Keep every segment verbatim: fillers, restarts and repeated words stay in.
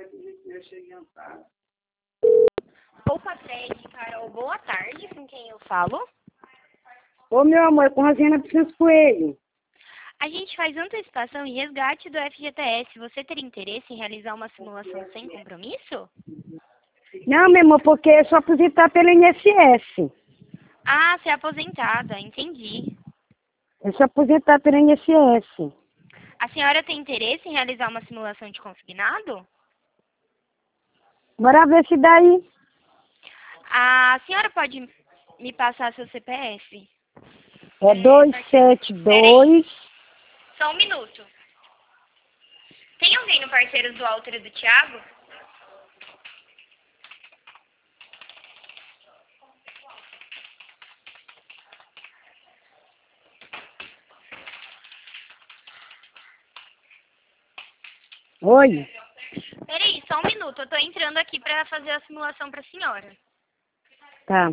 Opa, Fred, Carol, boa tarde, com quem eu falo? Ô, meu amor, com Rosina Piscinas Coelho. A gente faz antecipação e resgate do F G T S. Você teria interesse em realizar uma simulação sem compromisso? Não, meu amor, porque eu sou aposentada pelo I N S S. Ah, você é aposentada, entendi. Eu sou aposentada pelo I N S S. A senhora tem interesse em realizar uma simulação de consignado? Bora ver se daí. A senhora pode me passar seu C P F? É dois sete dois. Só um minuto. Tem alguém no Parceiros do Walter e do Thiago? Oi. Peraí, só um minuto. Eu tô entrando aqui pra fazer a simulação pra senhora. Tá.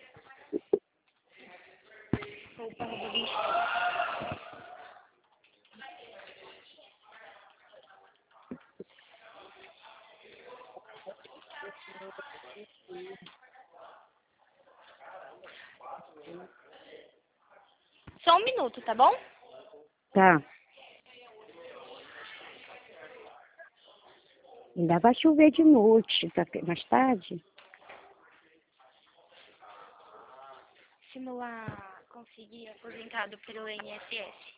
Opa, do lixo. Só um minuto, tá bom? Tá. Ainda vai chover de noite, tá? Mais tarde. Simular conseguir aposentado pelo I N S S.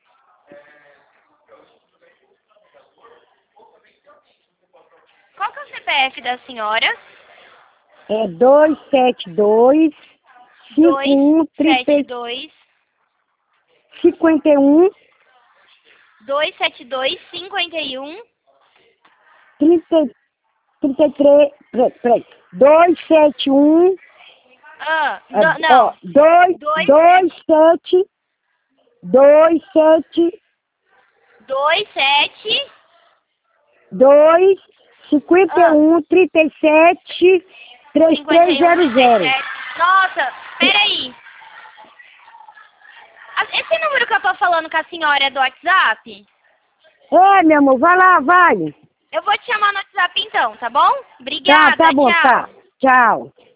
Qual que é o C P F da senhora? É dois sete dois, cinco um, sete dois, cinquenta e um, dois sete dois, cinquenta e um, trinta, trinta e três, peraí, peraí, dois sete um, ah, é, do, não, ó, dois, dois, dois sete, dois sete, dois sete, dois, cinquenta e um, trinta e sete, três três zero zero. Nossa, peraí. Esse número que eu tô falando com a senhora é do WhatsApp? É, meu amor, vai lá, vai. Eu vou te chamar no WhatsApp então, tá bom? Obrigada, Tá, tá bom, tchau. tá. Tchau.